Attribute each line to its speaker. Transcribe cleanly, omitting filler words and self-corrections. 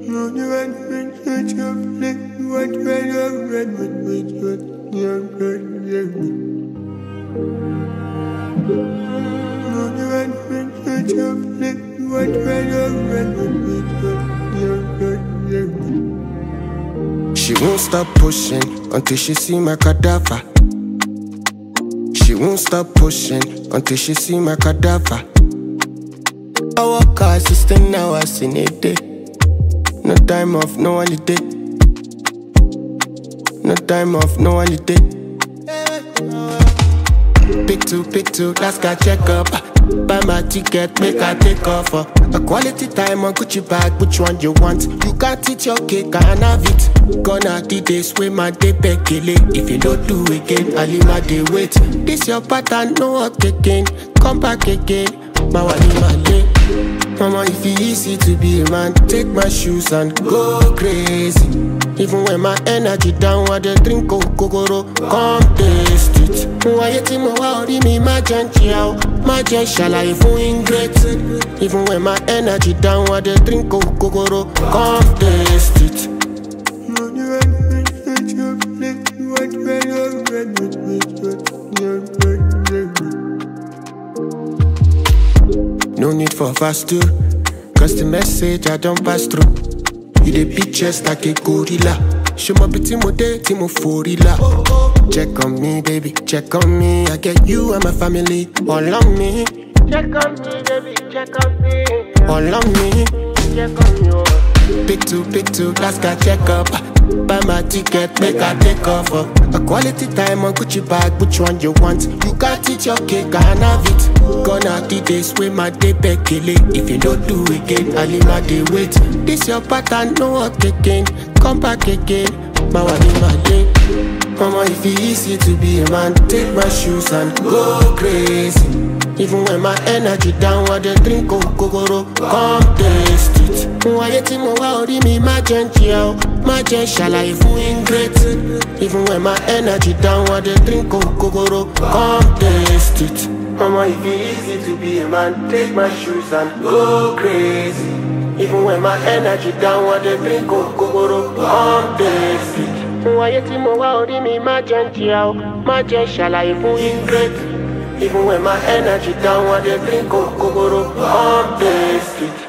Speaker 1: She won't stop pushing until she see my cadaver. She won't stop pushing until she see my cadaver. I work hard 16 hours in a day. No time off, no holiday. No time off, no holiday. Pick two, last guy check up. Buy my ticket, make I take off. A quality time on Gucci bag, which one you want? You can't eat your cake, I can have it. Gonna the days with my day bekele. If you don't do again, I'll leave my day wait. This your pattern, no work again. Come back again, my wali my day. Mama, if it's easy to be a man, take my shoes and go crazy. Even when my energy down, I dey drink kokoro, come taste it. Why you think my worry me, my gentle, my gentle, if you ingrate. Even when my energy down, I dey drink kokoro, come taste it. No need for fast too, cause the message I don't pass through. You dey beat chest like a gorilla. Show my bitty mo day, timo forilla. Check on me, baby, check on me. I get you and my family all on me. Check on me, baby, check on me. All on me, check on you. Pick two, last guy check up. Buy my ticket, make I take off. A quality time on Gucci bag, which one you want? You can't eat your cake, I can have it. Gonna the days with my day bekele. If you don't do again, I'll leave my day wait. This your pattern, no work again. Come back again, my wali my day. Mama, if it's easy to be a man, take my shoes and go crazy. Even when my energy down, I dey drink kokoro, come taste it. Why you think my worry me, my gentle, if you ingrate. Even when my energy down, I dey drink kokoro, come taste it. Mama, if it's easy to be a man, take my shoes and go crazy. Even when my energy down, I dey drink kokoro, come taste it. Why you think my worry me, my gentle, if you ingrate. Even when my energy down, I dey drink kokoro, come taste it.